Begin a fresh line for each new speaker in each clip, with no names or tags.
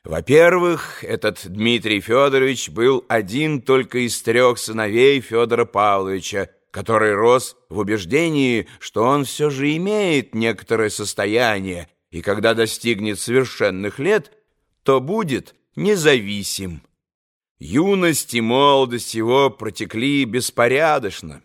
Во-первых, этот Дмитрий Федорович был один только из 3 сыновей Федора Павловича, который рос в убеждении, что он все же имеет некоторое состояние, и когда достигнет совершенных лет, то будет независим. Юность и молодость его протекли беспорядочно.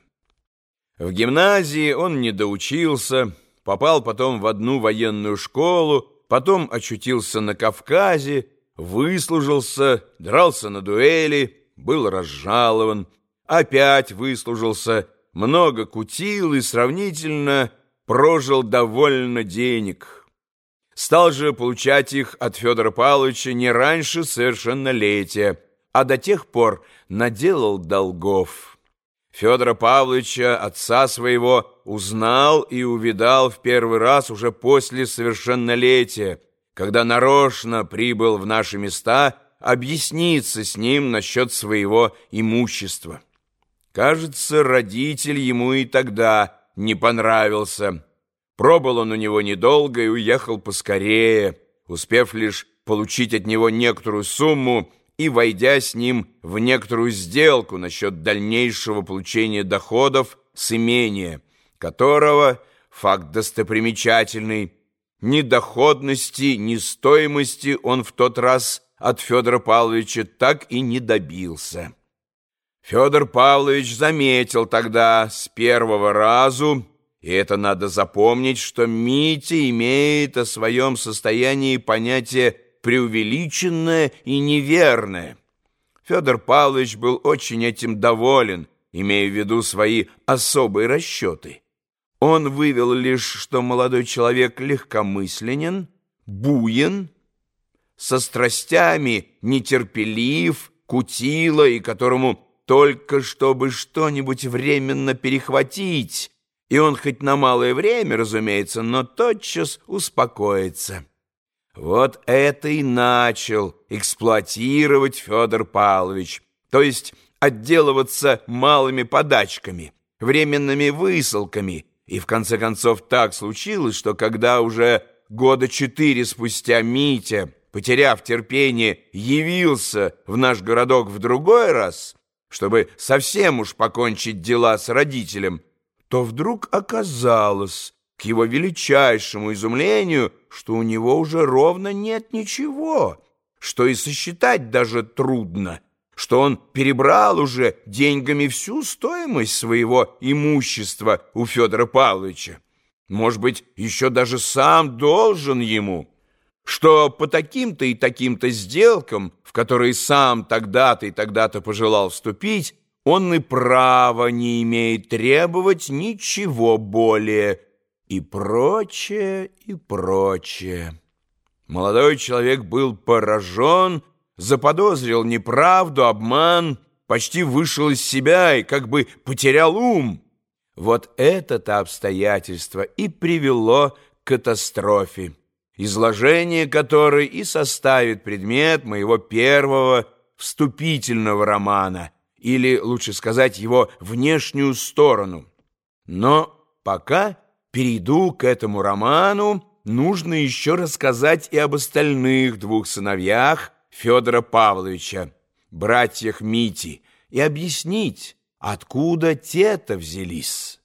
В гимназии он не доучился, попал потом в одну военную школу, потом очутился на Кавказе, выслужился, дрался на дуэли, был разжалован, опять выслужился, много кутил и сравнительно прожил довольно денег. Стал же получать их от Федора Павловича не раньше совершеннолетия, а до тех пор наделал долгов. Федора Павловича, отца своего, узнал и увидал в первый раз уже после совершеннолетия, когда нарочно прибыл в наши места объясниться с ним насчет своего имущества. Кажется, родитель ему и тогда не понравился. Пробыл он у него недолго и уехал поскорее, успев лишь получить от него некоторую сумму и войдя с ним в некоторую сделку насчет дальнейшего получения доходов с имения, которого, факт достопримечательный, ни доходности, ни стоимости он в тот раз от Федора Павловича так и не добился. Федор Павлович заметил тогда с первого разу, и это надо запомнить, что Митя имеет о своем состоянии понятие преувеличенное и неверное. Федор Павлович был очень этим доволен, имея в виду свои особые расчеты. Он вывел лишь, что молодой человек легкомысленен, буен, со страстями нетерпелив, кутила, и которому только чтобы что-нибудь временно перехватить, и он хоть на малое время, разумеется, но тотчас успокоится. Вот это и начал эксплуатировать Федор Павлович, то есть отделываться малыми подачками, временными высылками, и в конце концов так случилось, что когда уже 4 года спустя Митя, потеряв терпение, явился в наш городок в другой раз, чтобы совсем уж покончить дела с родителем, то вдруг оказалось, к его величайшему изумлению, что у него уже ровно нет ничего, что и сосчитать даже трудно, что он перебрал уже деньгами всю стоимость своего имущества у Федора Павловича, может быть, еще даже сам должен ему, что по таким-то и таким-то сделкам, в которые сам тогда-то и тогда-то пожелал вступить, он и права не имеет требовать ничего более, и прочее, и прочее. Молодой человек был поражен, заподозрил неправду, обман, почти вышел из себя и как бы потерял ум. Вот это-то обстоятельство и привело к катастрофе, изложение которой и составит предмет моего первого вступительного романа, или, лучше сказать, его внешнюю сторону. Но пока перейду к этому роману, нужно еще рассказать и об остальных 2 сыновьях Федора Павловича, братьях Мити, и объяснить, откуда те-то взялись.